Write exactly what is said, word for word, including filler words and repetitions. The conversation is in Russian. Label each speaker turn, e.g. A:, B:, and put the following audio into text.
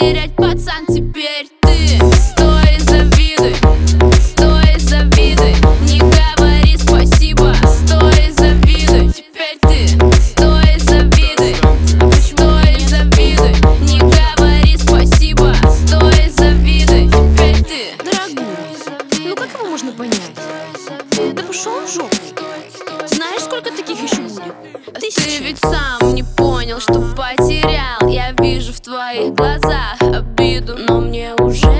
A: потерять, пацан, теперь ты. Стой и завидуй, стой и завидуй, не говори спасибо. Стой и завидуй, теперь ты. Стой и завидуй, стой и завидуй, не говори спасибо. Стой и завидуй, теперь ты.
B: Дорогой, ну как его можно понять? Да пошел в жопу. Знаешь, сколько таких еще будет?
A: Ты ведь сам не понял, что потерял. Я вижу в твоих глазах обиду, но мне уже